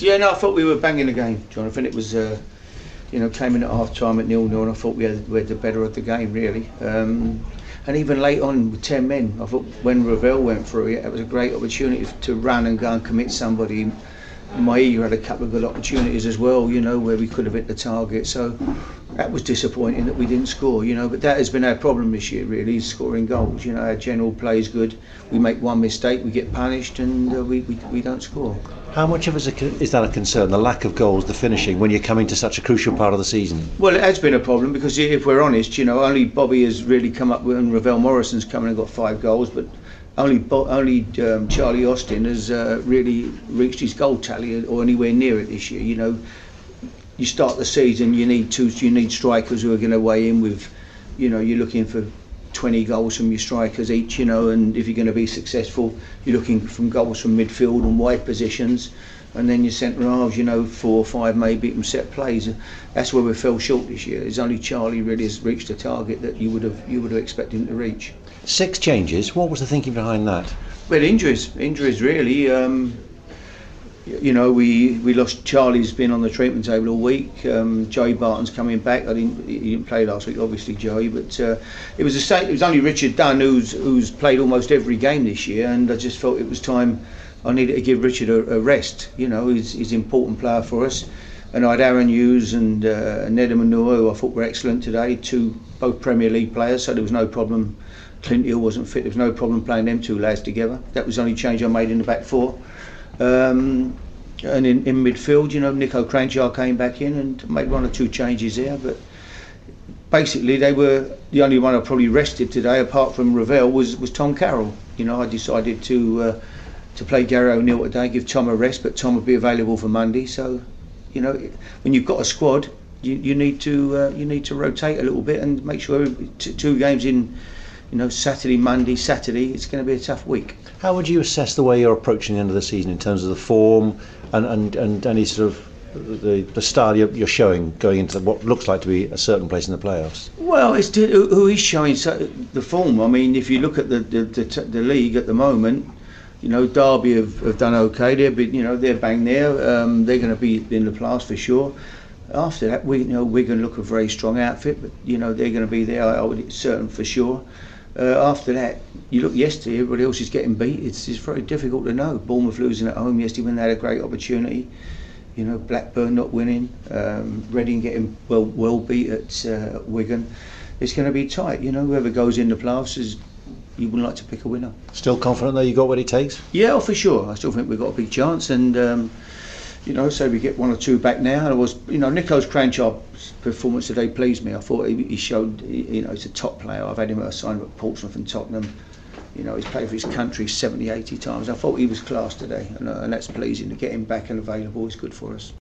Yeah, no, I thought we were banging the game, Jonathan. It was, came in at half time at 0-0, and I thought we had the better of the game, really. And even late on with 10 men, I thought when Ravel went through it was a great opportunity to run and go and commit somebody. Maia had a couple of good opportunities as well, where we could have hit the target. So that was disappointing that we didn't score, but that has been our problem this year, really, scoring goals. Our general play is good. We make one mistake, we get punished, and we don't score. How much of it is that a concern, the lack of goals, the finishing, when you're coming to such a crucial part of the season? Well, it has been a problem because if we're honest, only Bobby has really come up with, and Ravel Morrison's come and got 5 goals, but only Charlie Austin has really reached his goal tally or anywhere near it this year. You start the season, you need strikers who are going to weigh in with, you're looking for 20 goals from your strikers each, and if you're going to be successful, you're looking from goals from midfield and wide positions, and then your centre halves, 4 or 5 maybe from set plays. That's where we fell short this year. It's only Charlie really has reached a target that you would have expected him to reach. 6 changes. What was the thinking behind that? Well, injuries really. We lost. Charlie's been on the treatment table all week. Joey Barton's coming back. He didn't play last week, obviously, Joey. But it was the same. It was only Richard Dunn who's played almost every game this year, and I just felt it was time. I needed to give Richard a rest. He's an important player for us. And I had Aaron Hughes and Nedum Manua, who I thought were excellent today. Both Premier League players, so there was no problem. Clint Hill wasn't fit. There was no problem playing them 2 lads together. That was the only change I made in the back 4. And in midfield, Nico Cranchar came back in and made 1 or 2 changes there. But basically, they were the only one I probably rested today, apart from Ravel, was Tom Carroll. I decided to play Gary O'Neill today, give Tom a rest, but Tom would be available for Monday. So, when you've got a squad, you need to rotate a little bit and make sure 2 games in. Saturday, Monday, Saturday, it's going to be a tough week. How would you assess the way you're approaching the end of the season in terms of the form and any sort of the style you're showing going into what looks like to be a certain place in the playoffs? Well, it's who is showing the form. I mean, if you look at the league at the moment, Derby have done okay. They're bang there. They're going to be in the playoffs for sure. After that, we're going to look a very strong outfit, but they're going to be there. I would certain for sure. After that, you look yesterday, everybody else is getting beat. It's very difficult to know. Bournemouth losing at home yesterday when they had a great opportunity. Blackburn not winning. Reading getting well beat at Wigan. It's going to be tight. Whoever goes in the playoffs you would like to pick a winner. Still confident that you got what it takes? Yeah, for sure. I still think we've got a big chance, and so we get 1 or 2 back now. And Nico's Cranchar's performance today pleased me. I thought he showed, he's a top player. I've had him assigned at Portsmouth and Tottenham. He's played for his country 70, 80 times. I thought he was class today, and that's pleasing. To get him back and available is good for us.